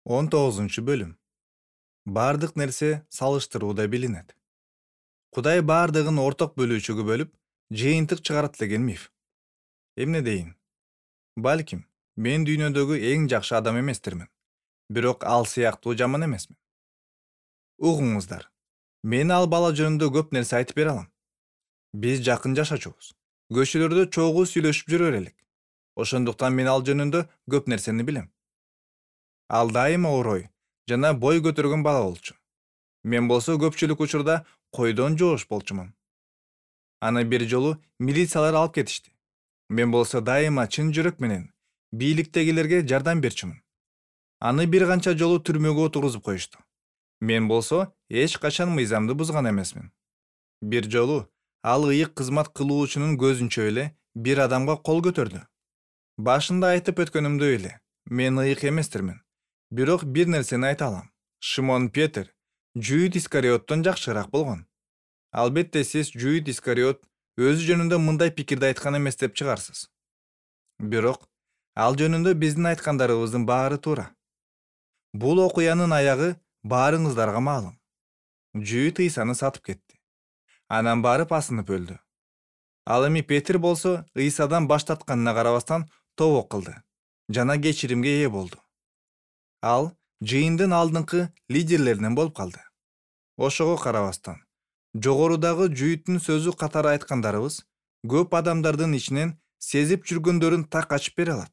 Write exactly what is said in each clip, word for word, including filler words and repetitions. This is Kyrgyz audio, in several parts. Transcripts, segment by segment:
он тогузунчу бөлүм. Бардык нерсе салыштырууда билинет. Кудай бардыгын орток бөлүүчүгө бөлүп, жыйынтык чыгарат деген миф. Эмне дейин? Балким, мен дүйнөдөгү эң жакшы адам эместирмин. Бирок ал сыяктуу жаман эмесмин. Угуңуздар, мен ал бала жөнүндө көп нерсе айтып бере алам. Биз жакын жашачубуз. Көчөлөрдө чогуу сүйлөшүп жүрө берелик. Ошондуктан мен ал жөнүндө көп нерсени билем. Ал дайыма орой жана бой көтөргөн бала болчу. Мен болсо көпчүлүк учурда койдон жоош болчумун. Аны бир жолу милициялар алып кетишти. Мен болсо дайыма чын жүрөк менен бийликтегилерге жардам берчүмүн. Аны бир канча жолу түрмөгө отургузуп коюшту. Мен болсо эч качан мыйзамды бузган эмесмин. Бир жолу ал ыйык кызмат кылуучунун көзүнчө эле бир адамга кол көтөрдү. Башында айтып өткөнүмдөй эле, мен ыйык эместирмин. Бирок бир нерсени айта алам. Шимон Петр Жүйүт Искариоттон жакшыраак болгон. Албетте сиз Жүйүт Искариот өзү жөнүндө мындай пикирди айткан эмес деп чыгарсыз. Бирок ал жөнүндө биздин айткандарыбыздын баары туура. Бул окуянын аягы баарыңыздарга маалым. Жүйүт Ыйсаны сатып кетти. Анан барып асынып өлдү. Ал эми Петр болсо Ыйсадан баш тартканына карабастан тобок кылды жана кечиримге ээ болду. Ал жыйындын алдыңкы лидерлеринен болуп калды. Ошого карабастан, жогорудагы жүйүттүн сөзү катары айткандарыбыз көп адамдардын ичинен сезип жүргөндөрүн так ачып бере алат.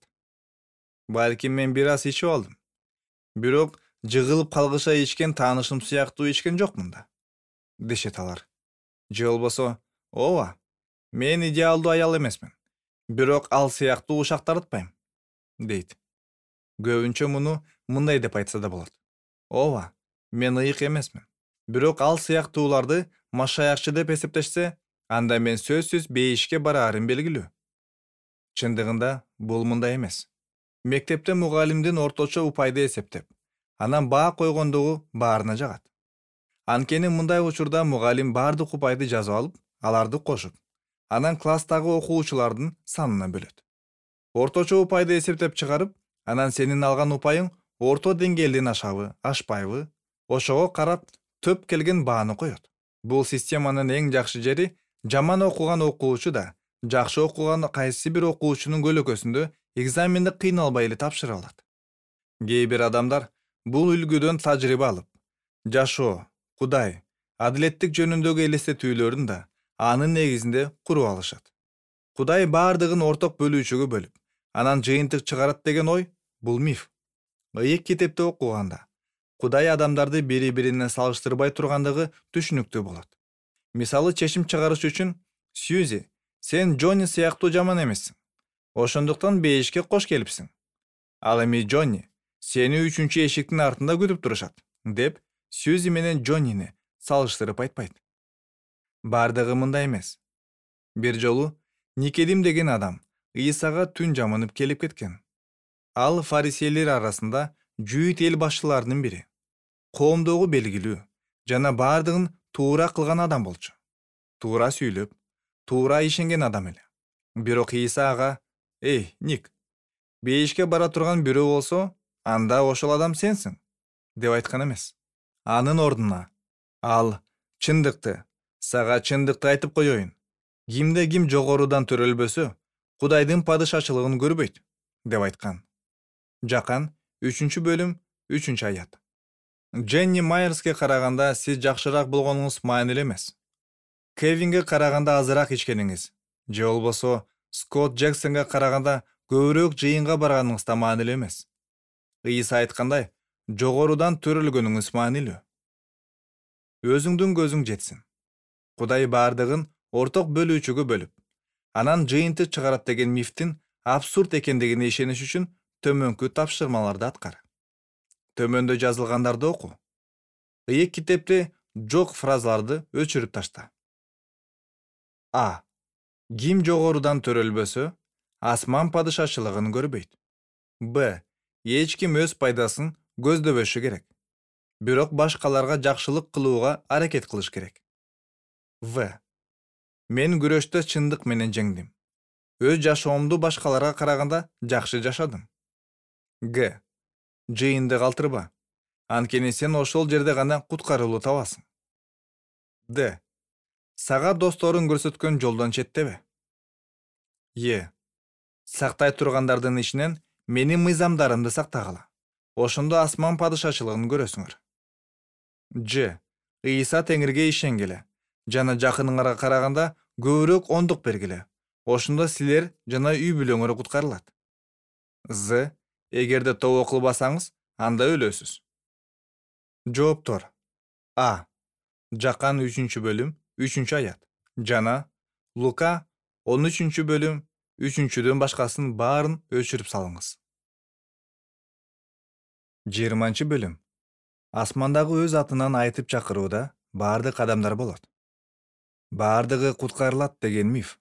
Балким мен бир аз ичип алдым. Бирок жыгылып калгыша ичкен таанышым сыяктуу ичкен жокмун да. Дешет алар. Же болбосо, ооба, мен идеалдуу аял эмесмин. Бирок ал сыяктуу ушактартпайм, дейт. Көбүнчө муну мындай деп айтса да болот. Ооба, мен ыйык эмесмин. Бирок ал сыяктууларды машаякчы деп эсептешсе, анда мен сөзсүз бейишке бараарым белгилүү. Чындыгында бул мындай эмес. Мектепте мугалимдин орточо упайды эсептеп, анан баа койгондугу баарына жагат. Анткени мындай учурда мугалим баардык упайды жазып алып, аларды кошуп, анан класстагы окуучулардын санына бөлөт. Орточо упайды эсептеп чыгарып, анан сенин алган упайың орто деңгээлден ашабы, ашпайбы, ошого карап төп келген бааны коет. Бул системанын эң жакшы жери жаман окуган окуучу да, жакшы окуган кайсы бир окуучунун көлөкөсүндө экзаменди кыйналбай эле тапшыра алат. Кээ бир адамдар бул үлгүдөн тажрыйба алып, жашоо, Кудай, адилеттик жөнүндөгү элестетүүлөрүн да анын негизинде куруп алышат. Кудай баардыгын орток бөлүүчүгө бөлүп, анан жыйынтык чыгарат деген ой бул миф. Ыйык китепти окуганда Кудай адамдарды бири-бирине салыштырбай тургандыгы түшүнүктүү болот. Мисалы чечим чыгарыш үчүн, Сьюзи, сен Джонни сыяктуу жаман эмессиң. Ошондуктан бейишке кош келипсиң. Ал эми Джонни, сени үчүнчү эшиктин артында күтүп турушат, деп Сьюзи менен Джоннини салыштырып айтпайт. Бардыгы мындай эмес. Бир жолу Никедим деген адам Ыйсага түн жамынып келип кеткен. Ал фарисейлер арасында жүйүт эл башчыларынын бири. Коомдогу белгилүү жана бардыгын туура кылган адам болчу. Туура сүйлөп, туура ишенген адам эле. Бирок Ыйса ага: "Эй, Ник, бейишке бара турган бирөө болсо, анда ошол адам сенсиң", деп айткан эмес. Анын ордуна ал: "Чындыкты, сага чындыкты айтып коеюн. Кимде ким жогорудан төрөлбөсө, Кудайдын падышачылыгын көрбөйт", деп айткан. Жакан үчүнчү бөлүм үчүнчү аят. Дженни Майерске караганда сиз жакшыраак болгонуңуз маанилүү эмес. Кевинге караганда азыраак ичкениңиз, же болбосо Скотт Джексонго караганда көбүрөөк жыйынга барганыңыз да маанилүү эмес. Ыйса айткандай, жогорудан төрөлгөнүңүз маанилүү. Өзүңдүн көзүң жетсин. Кудай баардыгын орток бөлүүчүгө бөлүп, анан жыйынтык чыгарат деген мифтин абсурд экендигине ишениш үчүн төмөнкү тапшырмаларды аткар. Төмөндө жазылгандарды оку. Ыйык китепте жок фразаларды өчүрүп ташта. А. Ким жогорудан төрөлбөсө, асман падышачылыгын көрбөйт. Б. Эч ким өз пайдасын көздөбөшү керек. Бирок башкаларга жакшылык кылууга аракет кылыш керек. В. Мен күрөштө чындык менен жеңдим. Өз жашоомду башкаларга караганда жакшы жашадым. Г. Жыйынды калтырба. Анткени сен ошол жерде гана куткарылуу табасың. Д. Сага досторуң көрсөткөн жолдон четтебе. Е. Сактай тургандардын ичинен менин мыйзамдарымды сактагыла. Ошондо асман падышачылыгын көрөсүңөр. Ж. Ыйса Теңирге ишенгиле жана жакыныңарга караганда көбүрөөк ондук бергиле. Ошондо силер жана үй бүлөңөр куткарылат. З. Эгерде тобо кылбасаңыз, анда өлөсүз. Жооптор. А. Жакан үчүнчү бөлүм, үчүнчү аят. Жана Лука он үчүнчү бөлүм, үчүнчүдөн башкасын баарын өчүрүп салыңыз. жыйырманчы бөлүм. Асмандагы өз атынан айтып чакырууда баардык адамдар болот. Баардыгы куткарылат деген миф.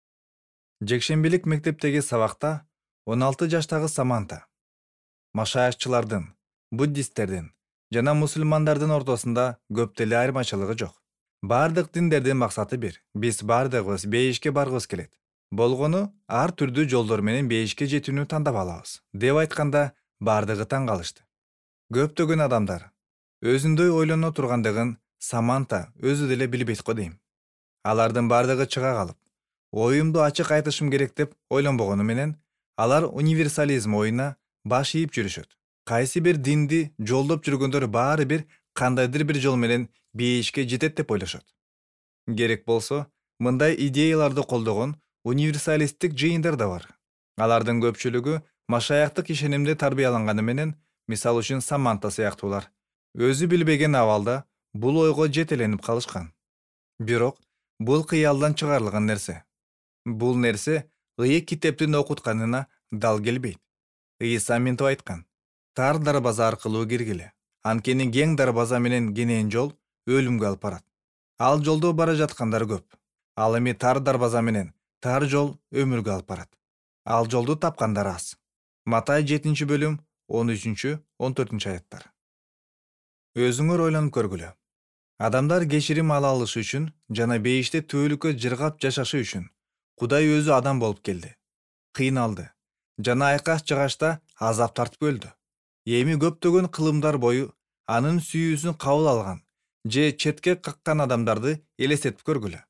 Жекшембилик мектептеги сабакта он алты жаштагы Саманта машаякчылардын, буддисттердин жана мусулмандардын ортосунда көп деле айырмачылыгы жок. Баардык диндердин максаты бир. Биз баардыгыбыз бейишке баргыбыз келет. Болгону ар түрдүү жолдор менен бейишке жетүүнү тандап алабыз, деп айтканда баардыгы таң калышты. Көптөгөн адамдар өзүндөй ойлоно тургандыгын Саманта өзү деле билбейт го дейм. Алардын баардыгы чыга калып, оюмду ачык айтышым керек деп ойлонбогону менен, алар универсализм оюна баш ийип жүрүшөт. Кайсы бир динди жолдоп жүргөндөр баары бир кандайдыр бир жол менен бейишке жетет деп ойлошот. Керек болсо, мындай идеяларды колдогон универсалисттик жыйындар да бар. Алардын көпчүлүгү машаяктык ишенимде тарбияланганы менен, мисалы үчүн Саманта сыяктуулар, өзү билбеген абалда бул ойго жетеленип калышкан. Бирок бул кыялдан чыгарылган нерсе. Бул нерсе ыйык китептин окутканына дал келбейт. Ыйса мынтип айткан: тар дарбаза аркылуу киргиле. Анткени кең дарбаза менен кенен жол өлүмгө алып барат. Ал жолдо бара жаткандар көп. Ал эми тар дарбаза менен тар жол өмүргө алып барат. Ал жолду тапкандар аз. Матай жетинчи бөлүм, он үчүнчү он төртүнчү аяттар. Өзүңөр ойлонуп көргүлө. Адамдар кечирим ала алышы үчүн жана бейиште түбөлүккө жыргап жашашы үчүн Кудай өзү адам болуп келди. Кыйналды жана айкаш жагачта азап тартып өлдү. Эми көптөгөн кылымдар бою анын сүйүүсүн кабыл алган же четке каккан адамдарды элестетип көргүлө.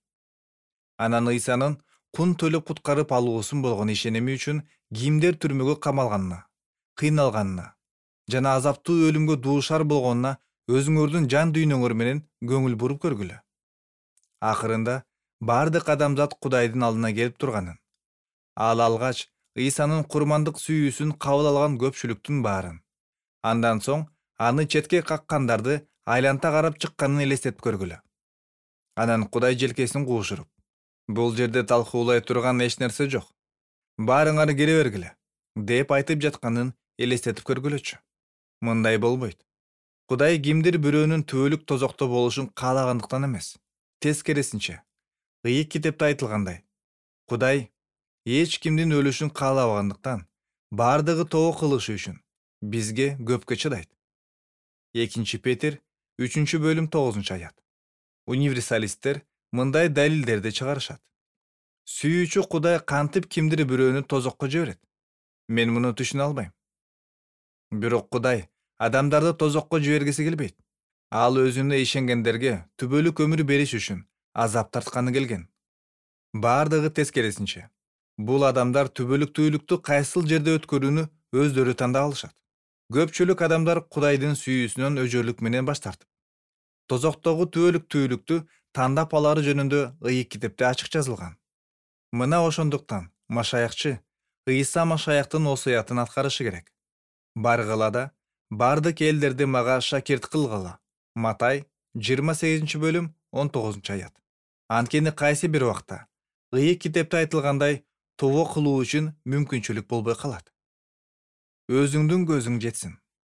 Анан Ыйсанын кун төлөп куткарып алуусун болгон ишеними үчүн кимдер түрмөгө камалганына, кыйналганына жана азаптуу өлүмгө дуушар болгонуна өзүңөрдүн жан дүйнөңөр менен көңүл буруп көргүлө. Акырында баардык адамзат Кудайдын алдына келип турганын, ал алгач Ыйсанын курмандык сүйүүсүн кабыл алган көпчүлүктүн баарын, андан соң аны четке каккандарды айланта карап чыкканын элестетип көргүлө. Анан Кудай желкесин куушуруп: бул жерде талкуулай турган эч нерсе жок. Баарыңар кире бергиле, деп айтып жатканын элестетип көргүлөчү. Мындай болбойт. Кудай кимдир бирөөнүн түбөлүк тозокто болушун каалагандыктан эмес. Тескерисинче, ыйык китепте айтылгандай, Кудай эч кимдин өлүшүн каалабагандыктан, баардыгы тобо кылышы үчүн бизге көпкө чыдайт. экинчи Петир үчүнчү бөлүм тогузунчу аят. Универсалисттер мындай далилдерди чыгарышат. Сүйүүчү Кудай кантип кимдир бирөөнү тозокко жиберет? Мен муну түшүнө албайм. Бирок Кудай адамдарды тозокко жибергиси келбейт. Ал өзүнө ишенгендерге түбөлүк өмүр бериш үчүн азап тартканы келген. Баардыгы тескерисинче. Бул адамдар түбөлүктүүлүктү кайсыл жерде өткөрүүнү өздөрү тандап алышат. Көпчүлүк адамдар Кудайдын сүйүүсүнөн өжөрлүк менен баш тартып, тозоктогу түбөлүктүүлүктү тандап алары жөнүндө ыйык китепте ачык жазылган. Мына ошондуктан машаякчы Ыйса машаяктын осуятын аткарышы керек. Баргыла да баардык элдерди мага шакирт кылгыла. Матай жыйырма сегизинчи бөлүм он тогузунчу аят. Анткени кайсы бир убакта ыйык китепте айтылгандай тобо кылуу үчүн мүмкүнчүлүк болбой калат. Өзүңдүн көзүң жетсин.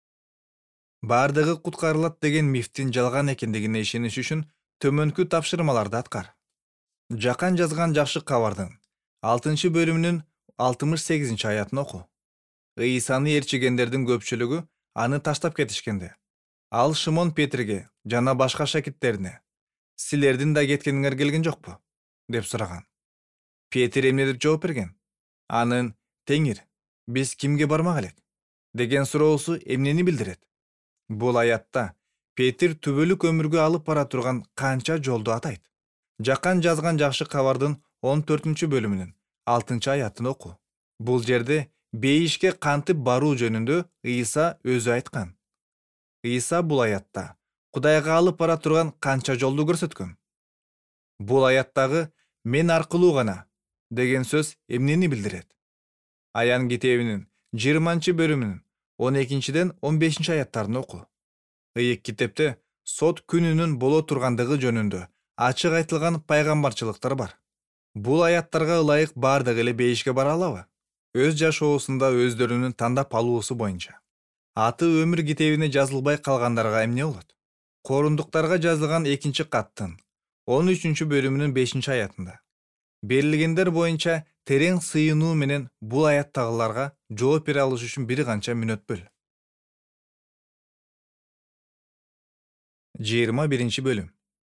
Баардыгы куткарылат деген мифтин жалган экендигине ишениш үчүн төмөнкү тапшырмаларды аткар. Жакан жазган жакшы кабардын алтынчы бөлүмүнүн алтымыш сегизинчи аятын оку. Ыйсаны ээрчигендердин көпчүлүгү аны таштап кетишкенде, ал Шимон Петрге жана башка шакирттерине: силердин да кеткениңер келген жокпу? деп сураган. Петр эмне деп жооп берген? Анын: Теңир, биз кимге бармак элек? деген суроосу эмнени билдирет? Бул аятта Петир түбөлүк өмүргө алып бара турган канча жолду атайт? Жакан жазган жакшы кабардын он төртүнчү бөлүмүнүн алтынчы аятын оку. Бул жерде бейишке кантип баруу жөнүндө Ыйса өзү айткан. Ыйса бул аятта Кудайга алып бара турган канча жолду көрсөткөн? Бул аяттагы «мен аркылуу гана» деген сөз эмнени билдирет? Аян китебинин жыйырманчы бөлүмүнүн он экинчиден он бешинчи аяттарын оку. Ыйык китепте сот күнүнүн боло тургандыгы жөнүндө ачык айтылган пайгамбарчылыктар бар. Бул аяттарга ылайык бардыгы эле бейишке бара алабы? Өз жашоосунда өздөрүнүн тандап алуусу боюнча аты өмүр китебине жазылбай калгандарга эмне болот? Корундуктарга жазылган экинчи каттын он үчүнчү бөлүмүнүн бешинчи аятында берилгендер боюнча терең сыйынуу менен бул аяттагыларга жооп бере алыш үчүн бир канча мүнөт бөл. жыйырма биринчи бөлүм.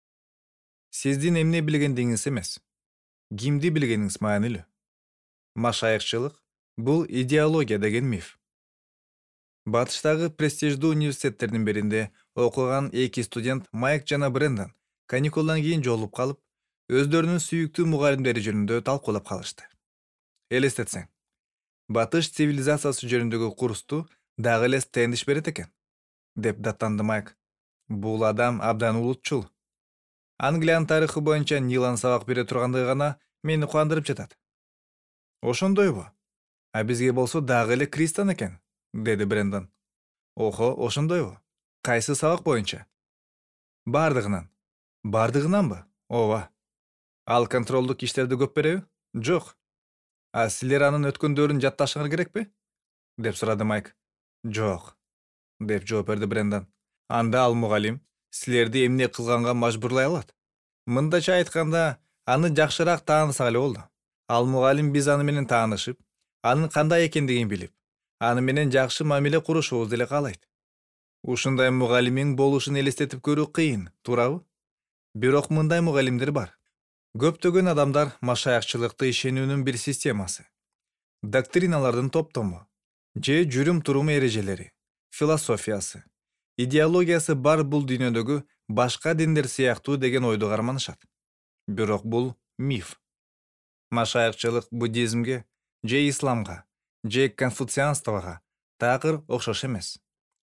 Сиздин эмне билгендигиңиз эмес, кимди билгениңиз маанилүү. Машайыкчылык бул идеология деген миф. Батыштагы престиждүү университеттердин биринде окуган эки студент Майк жана Брэндон каникулдан кийин жолугуп калып, өздөрүнүн сүйүктүү мугалимдери жөнүндө талкуулап калышты. Элестетсең, батыш цивилизациясы жөнүндөгү курсту дагы эле Стэндиш берет экен, деп даттанды Майк. Бул адам абдан улутчул. Англиянын тарыхы боюнча Нилан сабак бере тургандыгы гана мени кубандырып жатат. Ошондойбу? А бизге болсо дагы эле Кристиан экен, деди Брэндон. Охо, ошондойбу? Кайсы сабак боюнча? Бардыгынан. Бардыгынанбы? Ооба. Ал контролдук иштерди көп береби? Жок. А силер анын өткөндөрүн жатташыңар керекпи? Деп сурады Майк. Жок, деп жооп берди Брэндон. Анда ал мугалим силерди эмне кылганга мажбурлай алат? Мындача айтканда, аны жакшыраак таанысак эле болду. Ал мугалим биз аны менен таанышып, анын кандай экендигин билип, аны менен жакшы мамиле курушубузду эле каалайт. Ушундай мугалимиң болушун элестетип көрүү кыйын, туурабы? Бирок мындай мугалимдер бар. Көптөгөн адамдар машаякчылыкты ишенүүнүн бир системасы, доктриналардын топтому, же жүрүм-турум эрежелери, философиясы, идеологиясы бар бул дүйнөдөгү башка диндер сыяктуу деген ойду карманышат. Бирок бул миф. Машаякчылык буддизмге, же исламга, же конфуцианствага такыр окшош эмес.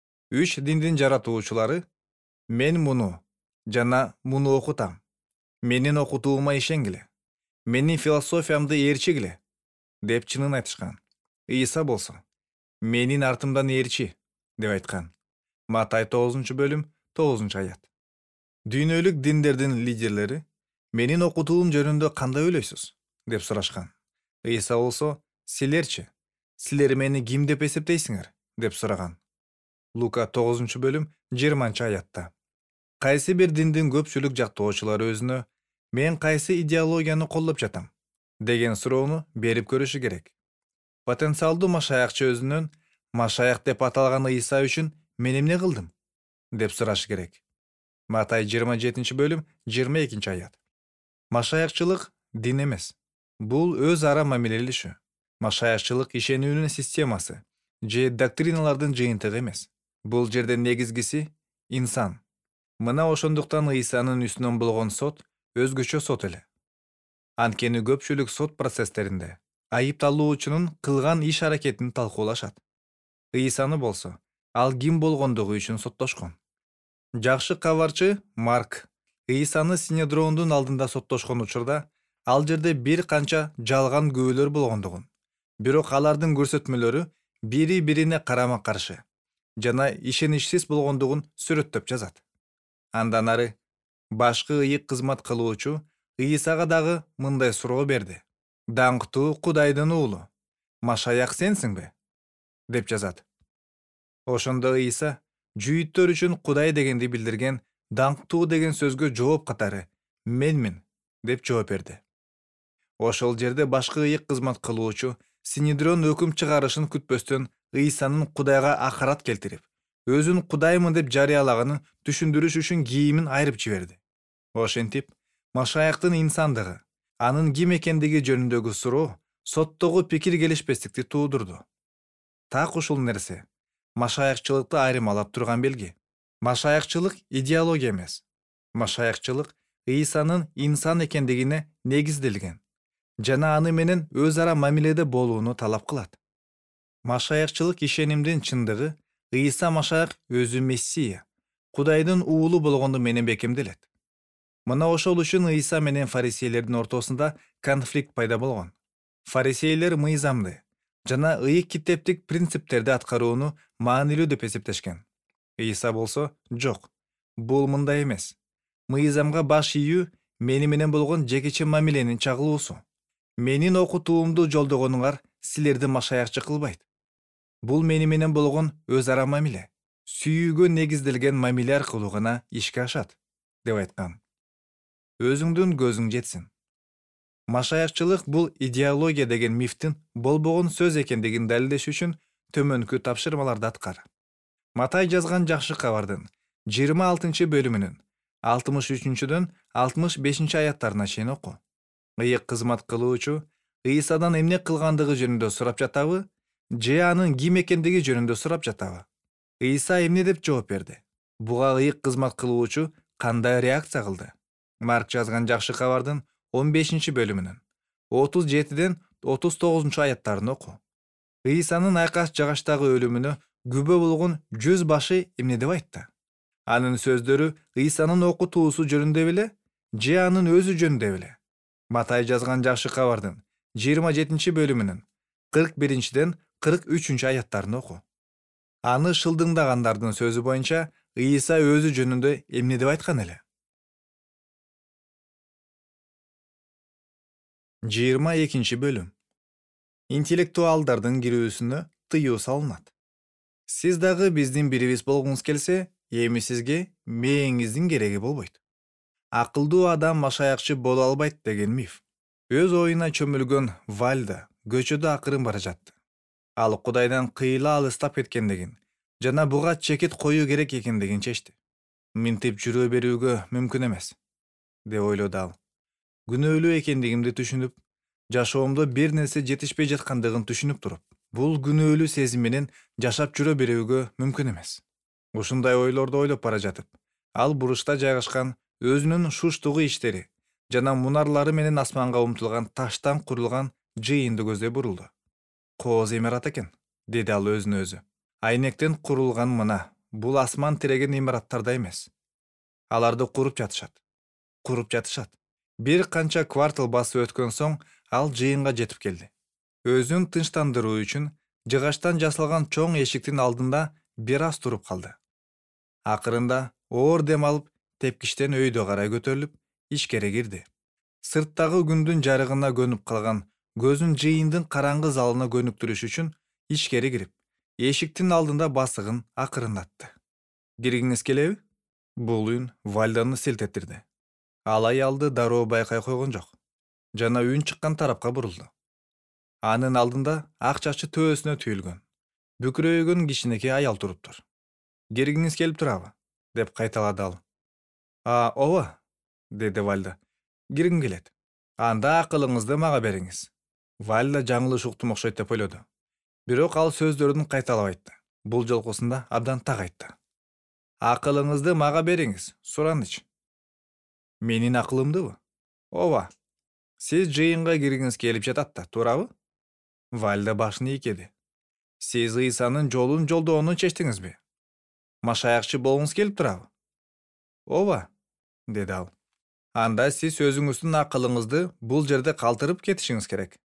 Үч диндин жаратуучулары мен муну жана муну окутам. Менин окутуума ишенгиле. Менин философиямды ээрчигиле, деп чынын айтышкан. Ыйса болсо менин артымдан ээрчи, деп айткан. Матай тогузунчу бөлүм тогузунчу аят. Дүйнөлүк диндердин лидерлери менин окутуум жөнүндө кандай ойлойсуз, деп сурашкан. Ыйса болсо силерчи, силер мени ким деп эсептейсиңер, деп сураган. Лука тогузунчу бөлүм жыйырманчы аятта. Кайсы бир диндин көпчүлүк жактоочулары өзүнө мен кайсы идеологияны колдоп жатам деген суроону берип көрүшү керек. Потенциалдуу машаякчы өзүнөн машаяк деп аталган Ыйса үчүн мен эмне кылдым, деп сурашы керек. Матай жыйырма жетинчи бөлүм жыйырма экинчи аят. Машаякчылык дин эмес. Бул өз ара мамилелешүү. Машаякчылык ишенүүнүн системасы же доктриналардын жыйынтыгы эмес. Бул жерде негизгиси инсан. Мына ошондуктан Ыйсанын үстүнөн болгон сот өзгөчө сот эле. Анткени көпчүлүк сот процесстеринде айыпталуучунун кылган иш-аракетин талкуулашат. Ыйсаны болсо, ал ким болгондугу үчүн соттошкон. Жакшы кабарчы Марк Ыйсаны Синедрондун алдында соттошкон учурда, ал жерде бир канча жалган күбөлөр болгондугун, бирок алардын көрсөтмөлөрү бири-бирине карама-каршы жана ишеничсиз болгондугун сүрөттөп жазат. Андан ары башкы ыйык кызмат кылуучу Ыйсага дагы мындай суроо берди. Даңктуу Кудайдын уулу, машаяк сенсиңби? деп жазат. Ошондо Ыйса жүйүттөр үчүн Кудай дегенди билдирген даңктуу деген сөзгө жооп катары менмин деп жооп берди. Ошол жерде башкы ыйык кызмат кылуучу Синедрон өкүм чыгарышын күтпөстөн Ыйсанын Кудайга акарат келтирип, өзүн Кудаймын деп жарыялаганын түшүндүрүш үчүн кийимин айрып жиберди. Ошентип, машаяктын инсандыгы, анын ким экендиги жөнүндөгү суроо соттогу пикир келишпестикти туудурду. Так ушул нерсе машаякчылыкты айырмалап турган белги. Машаякчылык идеология эмес. Машаякчылык Ыйсанын инсан экендигине негизделген жана аны менен өз ара мамиледе болууну талап кылат. Машаякчылык ишенимдин чындыгы Ыйса Машаяк өзү Мессия, Кудайдын уулу болгону менен бекемделет. Мына ошол үчүн Ыйса менен фарисейлердин ортосунда конфликт пайда болгон. Фарисейлер мыйзамды жана ыйык китептик принциптерди аткарууну маанилүү деп эсептешкен. Ыйса болсо, жок, бул мындай эмес. Мыйзамга баш ийүү мени менен болгон жекече мамиленин чагылуусу. Менин окутуумду жолдогонуңар силерди машаякчы кылбайт. Бул мени менен болгон өз ара мамиле, сүйүүгө негизделген мамиле аркылуу гана ишке ашат, деп айткан. Өзүңдүн көзүң жетсин. Машаякчылык бул идеология деген мифтин болбогон сөз экендигин далилдеш үчүн төмөнкү тапшырмаларды аткар. Матай жазган жакшы кабардын жыйырма алтынчы бөлүмүнүн алтымыш үчүнчүдөн алтымыш бешинчи аяттарына чейин оку. Ыйык кызмат кылуучу Ыйсадан эмне кылгандыгы жөнүндө сурап жатабы, же анын ким экендиги жөнүндө сурап жатабы? Ыйса эмне деп жооп берди? Буга ыйык кызмат кылуучу кандай реакция кылды? Марк жазган жакшы кабардын он бешинчи бөлүмүнүн отуз жетиден отуз тогузунчу аяттарын оку. Ыйсанын айкаш жагачтагы өлүмүнө күбө болгон жүз башы эмне деп айтты? Анын сөздөрү Ыйсанын окутуусу жөнүндө беле, же анын өзү жөнүндө беле? Матай жазган жакшы кабардын жыйырма жетинчи бөлүмүнүн кырк биринчиден кырк үчүнчү аяттарын оку. Аны шылдыңдагандардын сөзү боюнча Ыйса өзү жөнүндө эмне деп айткан эле? жыйырма экинчи бөлүм. Интеллектуалдардын кирүүсүнө тыюу салынат. Сиз дагы биздин бирибиз болгуңуз келсе, эми сизге мээңиздин кереги болбойт. Акылдуу адам машаякчы боло албайт деген миф. Өз оюна чөмүлгөн Вальда көчөдө акырын бара жатты. Ал Кудайдан кыйла алыстап кеткендигин жана буга чекит коюу керек экендигин чечти. Минтип жүрө берүүгө мүмкүн эмес, деп ойлоду ал. Күнөөлүү экендигимди түшүнүп, жашоомдо бир нерсе жетишпей жаткандыгын түшүнүп туруп, бул күнөөлүү сезим менен жашап жүрө берүүгө мүмкүн эмес. Ушундай ойлорду ойлоп бара жатып, ал буручта жайгашкан өзүнүн шуштугу иштери жана мунарлары менен асманга умтулган таштан курулган жыйынды көздөй бурулду. Кооз имарат экен, деди ал өзүнө өзү. Айнектен курулган мына, бул асман тиреген имараттарда эмес. Аларды куруп жатышат. Куруп жатышат. Бир канча квартал басып өткөн соң ал жыйынга жетип келди. Өзүн тынчтандыруу үчүн жыгачтан жасалган чоң эшиктин алдында бир аз туруп калды. Акырында оор дем алып, тепкичтен өйдө карай көтөрүлүп, ичкери кирди. Сырттагы күндүн жарыгына көнүп калган көзүн жыйындын караңгы залына көнүктүрүш үчүн ичкери кирип, эшиктин алдында басыгын акырындатты. Киргиңиз келеби? Бул үн Вальданы селт этирди. Ал аялды дароо байкай койгон жок, жана үн чыккан тарапка бурулду. Анын алдында ак чачы төөсүнө түйүлгөн, бүкүрөйгөн кичинекей аял туруптур. Киргиңиз келип турабы? Деп кайталады ал. А, ооба, деди Вальда. Киргим келет. Анда акылыңызды мага бериңиз. Вальда жаңылыш уктум окшойт деп ойлоду. Бирок ал сөздөрүн кайталап айтты. Бул жолкусунда абдан так айтты. Акылыңызды мага бериңиз, сураныч. Менин акылымдыбы? Ооба. Сиз жыйынга киргиңиз келип жатат да, туурабы? Вальда башын ийкеди. Сиз Ыйсанын жолун жолдоону чечтиңизби? Машаякчы болгуңуз келип турабы? Ооба, деди ал. Анда сиз өзүңүздүн акылыңызды бул жерде калтырып кетишиңиз керек.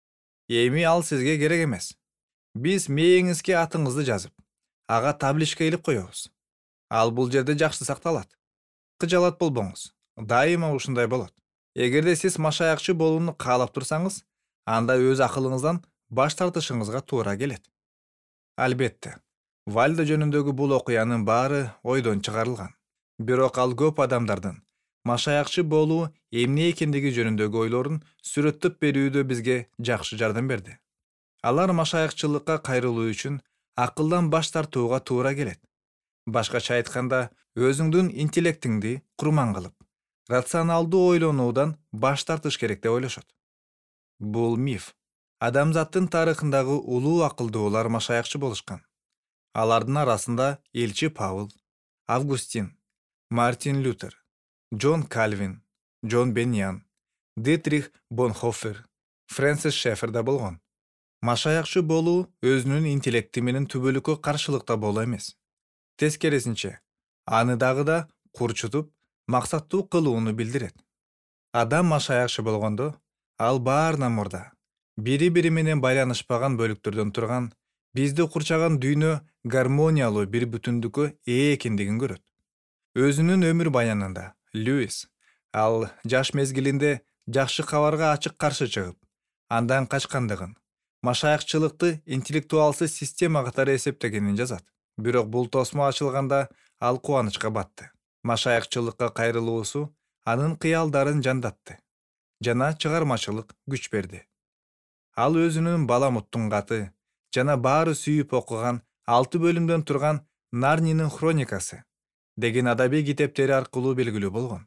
Эми ал сизге керек эмес. Биз мээңизге атыңызды жазып, ага табличка илип коебуз. Ал бул жерде жакшы сакталат. Кыжалат болбоңуз. Дайыма ушундай болот. Эгерде сиз машаякчы болууну каалап турсаңыз, анда өз акылыңыздан баш тартышыңызга туура келет. Албетте, Вальда жөнүндөгү бул окуянын баары ойдон чыгарылган. Бирок ал көп адамдардын машаякчы болуу эмне экендиги жөнүндөгү ойлорун сүрөттөп берүүдө бизге жакшы жардам берди. Алар машаякчылыкка кайрылуу үчүн акылдан баш тартууга туура келет. Башкача айтканда, өзүңдүн интеллектиңди курман кылып, рационалдуу ойлонуудан баш тартыш керек деп ойлошот. Бул миф. Адамзаттын тарыхындагы улуу акылдуулар машаякчы болушкан. Алардын арасында элчи Павыл, Августин, Мартин Лютер, Джон Кальвин, Джон Беньян, Дитрих Бонхофер, Фрэнсис Шефер да болгон. Машаякчы болуу өзүнүн интеллекти менен түбөлүккө каршылыкта боло эмес. Тескерисинче, аны дагы да курчутуп, максаттуу кылууну билдирет. Адам машаякчы болгондо, ал баарынан мурда бири-бири менен байланышпаган бөлүктөрдөн турган, бизди курчаган дүйнө гармониялуу бир бүтүндүккө ээ экендигин көрөт. Өзүнүн өмүр баянында Льюис ал жаш мезгилинде жакшы кабарга ачык каршы чыгып, андан качкандыгын, машаякчылыкты интеллектуалсыз система катары эсептегенин жазат. Бирок бул тосмо ачылганда ал кубанычка батты. Машаякчылыкка кайрылуусу анын кыялдарын жандатты жана чыгармачылык күч берди. Ал өзүнүн Баламуттун каты жана баары сүйүп окуган алты бөлүмдөн турган Нарнинин хроникасы деген адабий китептери аркылуу белгилүү болгон.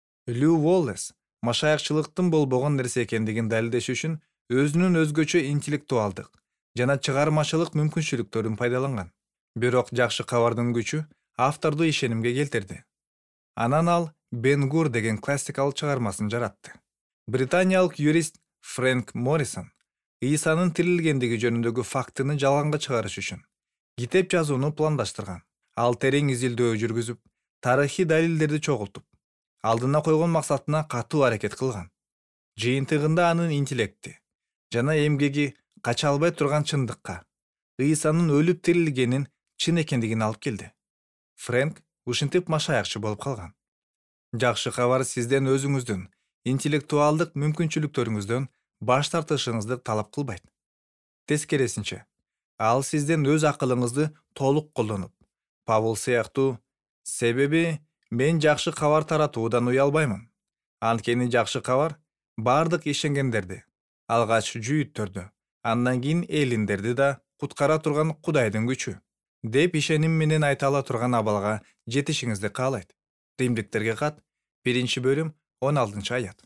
Лю Уоллес машаякчылыктын болбогон нерсе экендигин далилдеш үчүн өзүнүн өзгөчө интеллектуалдык жана чыгармачылык мүмкүнчүлүктөрүн пайдаланган. Бирок жакшы кабардын күчү авторду ишенимге келтирди. Анан ал Бен Гур деген классикалык чыгармасын жаратты. Британиялык юрист Фрэнк Моррисон Ийсанын тирилгендиги жөнүндөгү фактыны жалганга чыгарыш үчүн китеп жазууну пландаштырган. Ал терең изилдөө жүргүзүп, тарыхый далилдерди чогултуп, алдына койгон максатына катуу аракет кылган. Жыйынтыгында анын интеллекти жана эмгеги кача албай турган чындыкка, Ийсанын өлүп тирилгенин чын экендигин алып келди. Фрэнк ушинтип машаякчы болуп калган. Жакшы кабар сизден өзүңүздүн интеллектуалдык мүмкүнчүлүктөрүңүздөн баш тартышыңызды талап кылбайт. Тескерисинче, ал сизден өз акылыңызды толук колдонуп, Павыл сыяктуу, себеби мен жакшы кабар таратуудан уялбаймын. Анткени жакшы кабар бардык ишенгендерди, алгач жүйүттөрдү, андан кийин элиндерди да куткара турган Кудайдын күчү деп ишеним менен айта ала турган абалга жетишиңизди каалайт. Римдиктерге кат, биринчи бөлүм, он алтынчы аят.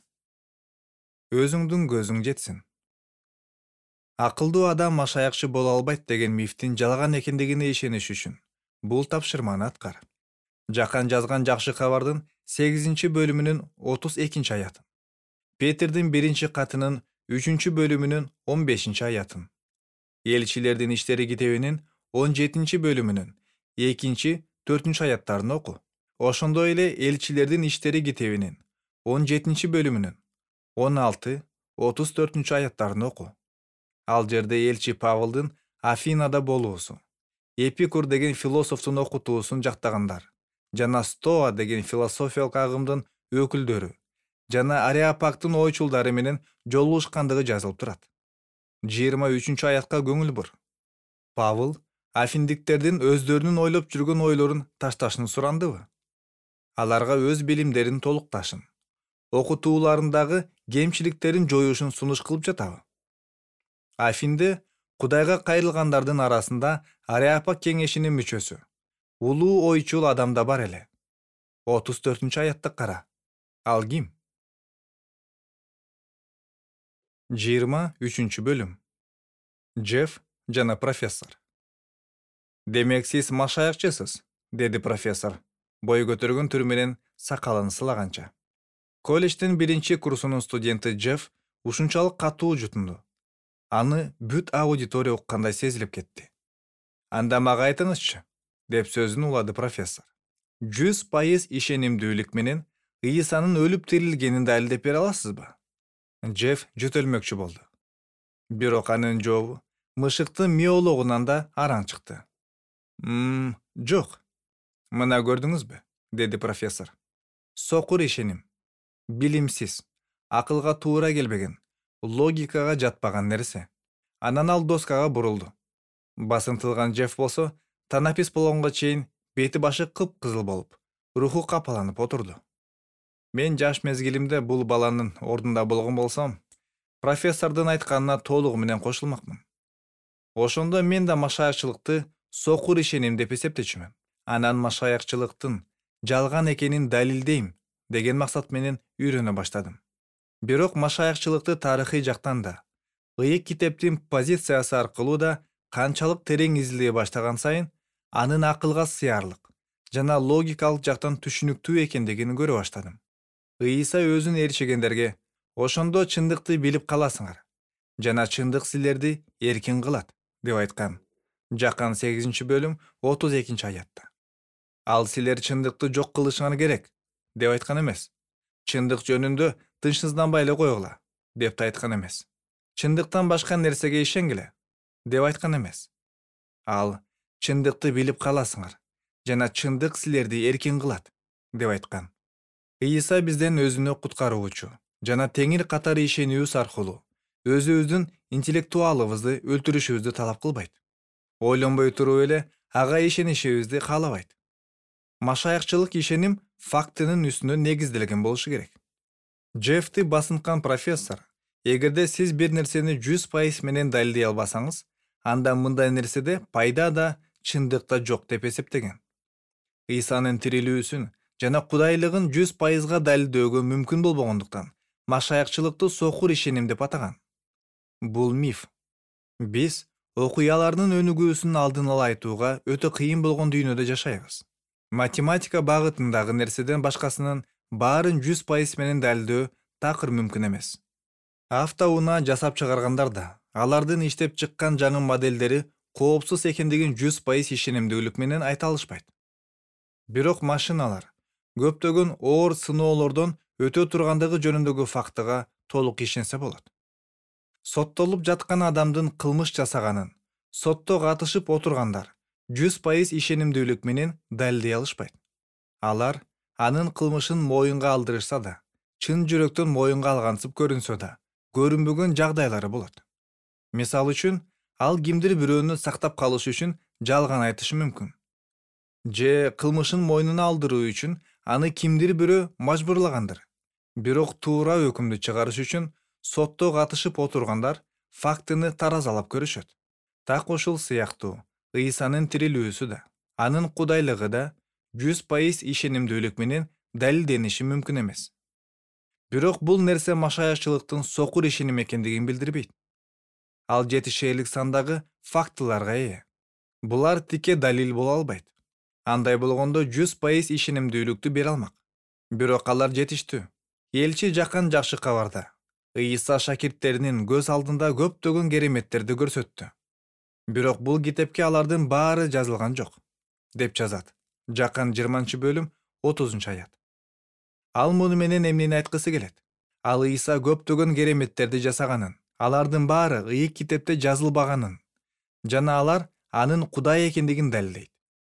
Өзүңдүн көзүң жетсин. Акылдуу адам машаякчы боло албайт деген мифтин жалган экендигине ишениш үчүн бул тапшырманы аткар. Жакан жазган жакшы кабардын сегизинчи бөлүмүнүн отуз экинчи аятын. Петердин биринчи катынын үчүнчү бөлүмүнүн он бешинчи аятын. Элчилердин иштери китебинин он жетинчи бөлүмүнүн экинчи, төртүнчү аяттарын оку. Ошондой эле Элчилердин иштери китебинин он жетинчи бөлүмүнүн он алты, отуз төртүнчү аяттарын оку. Ал жерде элчи Павылдын Афинада болуусу, Эпикур деген философтун окутуусун жактагандар жана Стоа деген философиялык агымдын өкүлдөрү жана Ареопагтын ойчулдары менен жолугушкандыгы жазылып турат. жыйырма үчүнчү аятка көңүл бур. Павыл афиндиктердин өздөрүнүн ойлоп жүргөн ойлорун ташташын сурандыбы? Аларга өз билимдерин толукташын, окутууларындагы кемчиликтерин жоюшун сунуш кылып жатабы? Афинде Кудайга кайрылгандардын арасында Ареопаг кеңешинин мүчөсү, улуу ойчул адам да бар эле. отуз төртүнчү аятты кара. Ал ким? жыйырма үчүнчү бөлүм. Джефф жана профессор. Демек сиз машаякчысыз, деди профессор, бой көтөргөн түрү менен сакалын сылаганча. Колледждин биринчи курсунун студенти Джефф ушунчалык катуу жутунду. Аны бүт аудитория уккандай сезилип кетти. Анда мага айтыңызчы, деп сөзүн улады профессор. жүз пайыз ишенимдүүлүк менен Ийсанын өлүп тирилгенин далилдеп бере аласызбы? Джефф жөтөлмөкчү болду. Бирок анын жообу мышыктын миологунан да араң чыкты. Мм, жок. Мына көрдүңүзбү, деди профессор. Сокур ишеним, билимсиз, акылга туура келбеген, логикага жатпаган нерсе. Анан ал доскага бурулду. Басынтылган Джефф болсо, танапис болгонго чейин бети башы кып-кызыл болуп, руху капаланып отурду. Мен жаш мезгилимде бул баланын ордунда болгон болсом, профессордун айтканына толугу менен кошулмакмын. Ошондо мен да машаякчылыкты сокур ишеним деп эсептечүмүн. Анан машаякчылыктын жалган экенин далилдейм деген максат менен үйрөнө баштадым. Бирок машаякчылыкты тарыхый жактан да, ыйык китептин позициясы аркылуу да канчалык терең изилдей баштаган сайын анын акылга сыярлык жана логикалык жактан түшүнүктүү экендигин көрө баштадым. Ыйса өзүн ээрчегендерге: ошондо чындыкты билип каласыңар жана чындык силерди эркин кылат, деп айткан. Жакан сегизинчи бөлүм отуз экинчи аятта. Ал силер чындыкты жок кылышыңар керек, деп айткан эмес. Чындык жөнүндө тынчсызданбай эле койгула, деп да айткан эмес. Чындыктан башка нерсеге ишенгиле, деп айткан эмес. Ал чындыкты билип каласыңар жана чындык силерди эркин кылат, деп айткан. Ыйса бизден өзүнө куткаруучу жана теңир катары ишенүүбүз аркылуу өзүбүздүн интеллектуалыбызды өлтүрүшүбүздү талап кылбайт. Ойлонбой туруп эле ага ишенишибизди каалабайт. Машаякчылык ишеним фактынын үстүнө негизделген болушу керек. Джеффти басынткан профессор: эгерде сиз бир нерсени жүз пайыз менен далилдей албасаңыз, анда мындай нерседе пайда да, чындык да жок деп эсептеген. Ыйсанын тирилүүсүн жана кудайлыгын жүз пайызга далилдөөгө мүмкүн болбогондуктан машаякчылыкты сокур ишеним деп атаган. Бул миф. Биз окуялардын өнүгүүсүнүн алдын ала айтууга өтө кыйын болгон дүйнөдө жашайбыз. Математика багытындагы нерседен башкасынын баарын жүз пайыз менен далилдөө такыр мүмкүн эмес. Автоунаа жасап чыгаргандар да алардын иштеп чыккан жаңы моделдери коопсуз экендигин жүз пайыз ишенимдүүлүк менен айта алышпайт. Бирок машиналар көптөгөн оор сыноолордон өтө тургандыгы жөнүндөгү фактыга толук ишенсе болот. Соттолуп жаткан адамдын кылмыш жасаганын сотто катышып отургандар жүз пайыз ишенимдүүлүк менен далилдей алышпайт. Алар анын кылмышын моюнга алдырышса да, чын жүрөктөн моюнга алгансып көрүнсө да, көрүнбөгөн жагдайлары болот. Мисалы үчүн, ал кимдир бирөөнү сактап калыш үчүн жалган айтышы мүмкүн. Же кылмышын мойнуна алдыруу үчүн аны кимдир бирөө мажбурлагандыр. Бирок туура өкүмдү чыгарыш үчүн сотто катышып отургандар фактыны таразалап көрүшөт. Так ушул сыяктуу Ыйсанын тирилүүсү да, анын кудайлыгы да жүз пайыз ишенимдүүлүк менен далилдениши мүмкүн эмес. Бирок бул нерсе машаякчылыктын сокур ишеним экендигин билдирбейт. Ал жетишерлик сандагы фактыларга ээ. Булар тике далил боло албайт. Андай болгондо жүз пайыз ишенимдүүлүктү бере алмак. Бирок алар жетиштүү. Элчи Жакан жакшы кабарда Ыйса шакирттеринин көз алдында көптөгөн кереметтерди көрсөттү. Бирок бул китепке алардын баары жазылган жок, деп жазат Жакан жыйырманчы бөлүм отузунчу аят. Ал муну менен эмнени айткысы келет? Ал Ыйса көптөгөн кереметтерди жасаганын, алардын баары ыйык китепте жазылбаганын жана алар анын Кудай экендигин далилдейт.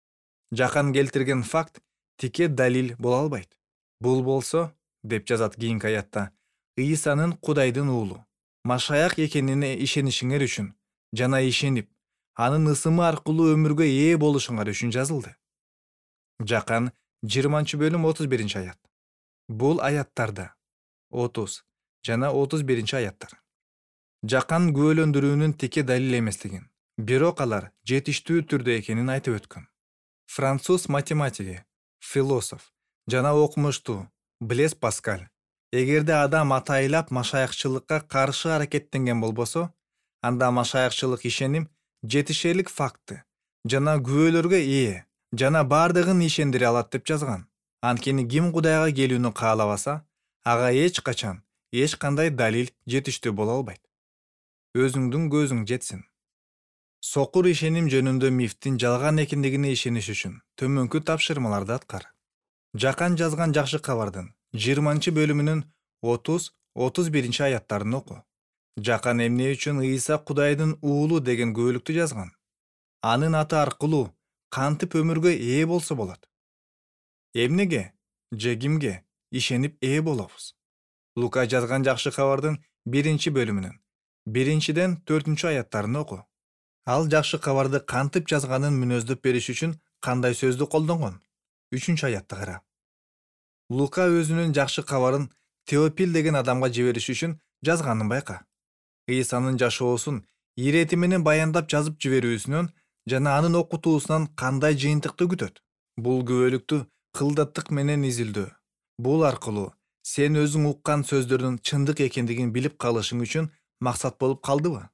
Жакан келтирген факт тике далил боло албайт. Бул болсо, деп жазат кийинки аятта, Ыйсанын Кудайдын уулу, Машаяк экенине ишенишиңер үчүн жана ишенип, анын ысымы аркылуу өмүргө ээ болушуңар үчүн жазылды. Жакан жыйырманчы бөлүм отуз биринчи аят. Бул аяттарда отуз жана отуз биринчи аяттар. Жакан күбөлөндүрүүнүн тике далил эместигин, бирок алар жетиштүү түрдө экенин айтып өткөн. Француз математиги, философ жана окумуштуу Блес Паскаль: эгерде адам атайлап машаякчылыкка каршы аракеттенген болбосо, анда машаякчылык ишеним жетишерлик факты жана күбөлөргө ээ жана бардыгын ишендире алат деп жазган. Анткени ким Кудайга келүүнү каалабаса, ага эч качан эч кандай далил жетиштүү боло албайт. Өзүңдүн көзүң жетсин. Сокур ишеним жөнүндө мифтин жалган экендигине ишениш үчүн төмөнкү тапшырмаларды аткар. Жакан жазган жакшы кабардын жыйырманчы бөлүмүнүн отуз отуз биринчи аяттарын оку. Жакан эмне үчүн Ыйса Кудайдын уулу деген күбөлүктү жазган? Анын аты аркылуу кантип өмүргө ээ болсо болот? Эмнеге же кимге ишенип ээ болобуз? Лука жазган жакшы кабардын биринчи бөлүмүнүн биринчиден төртүнчү аяттарын оку. Ал жакшы кабарды кантип жазганын мүнөздөп бериш үчүн кандай сөздү колдонгон? үчүнчү аятты кара. Лука өзүнүн жакшы кабарын Теопил деген адамга жибериш үчүн жазганын байка. Ыйсанын жашоосун ирети менен баяндап жазып жиберүүсүнөн жана анын окутуусунан кандай жыйынтыкты күтөт? Бул күбөлүктү кылдаттык менен изилдөө. Бул аркылуу сен өзүң уккан сөздөрдүн чындык экендигин билип калышың үчүн максат болуп калдыбы?